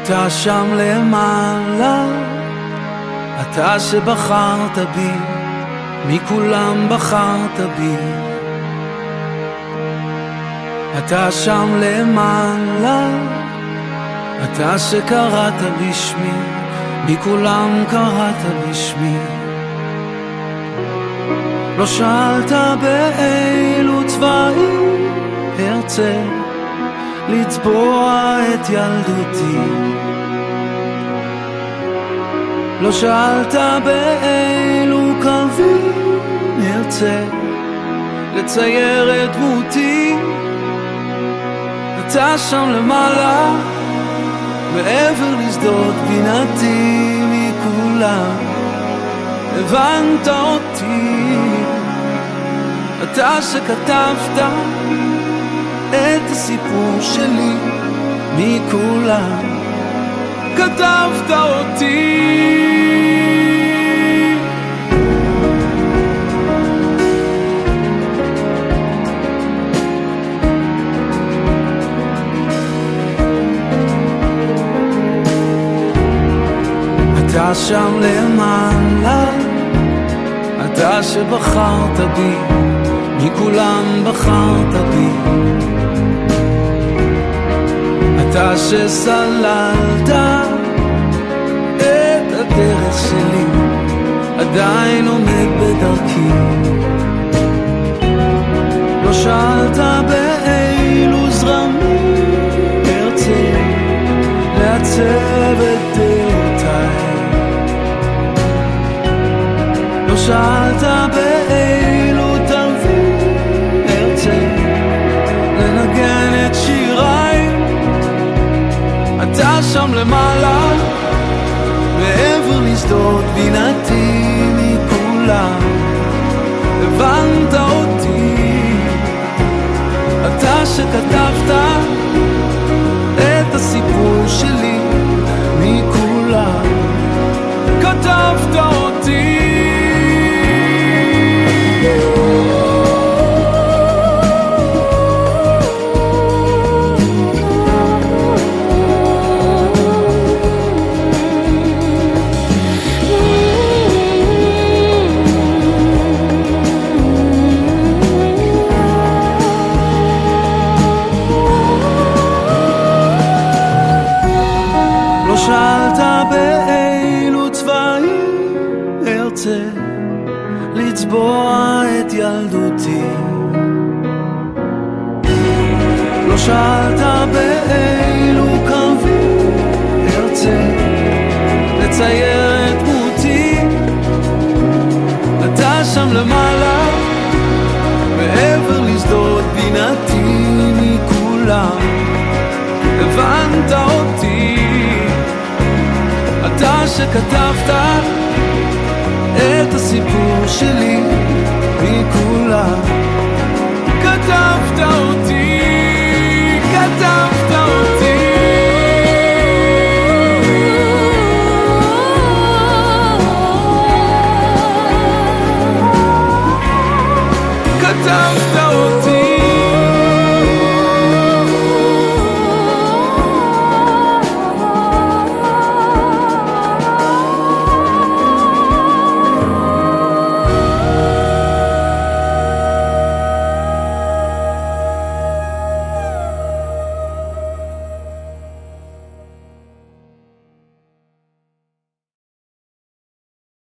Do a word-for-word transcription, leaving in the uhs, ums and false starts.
אתה שם למעלה, אתה שבחרת בי, מכולם בחרת בי. אתה שם למעלה, אתה שקראת בשמי, מכולם קראת בשמי. לא שאלת באילו צבעים ארצה לצבוע את ילדותי, לא שאלת באילו קווים ארצה לצייר את דמותי. אתה שם למעלה, מעבר לשדות בינתי, מכולם הבנת אותי. אתה שכתבת את הסיפור שלי, מכולם כתבת אותי. אתה שם למעלה, אתה שבחרת בי, מכולם בחרת בי. אתה שסללת את הדרך שלי, עדיין עומד בדרכי. לא שאלת באילו זרמים ארצה לעצב את דעותיי, לא שאלת באילו תרבים ארצה לנגן את שיריי. אתה שם למעלה, מעבר לשדות בינתי, מכולם הבנת אותי. אתה שכתבת את הסיפור שלי, מכולם כתבת אותי. שאלת באילו צבעים ארצה לצבוע את ילדותי, לא שאלת באילו קווים ארצה לצייר את דמותי. אתה שם למעלה, מעבר לשדות בינתי, מכולם הבנת אותי. אתה שכתבת את הסיפור שלי, מכולם כתבת אותי.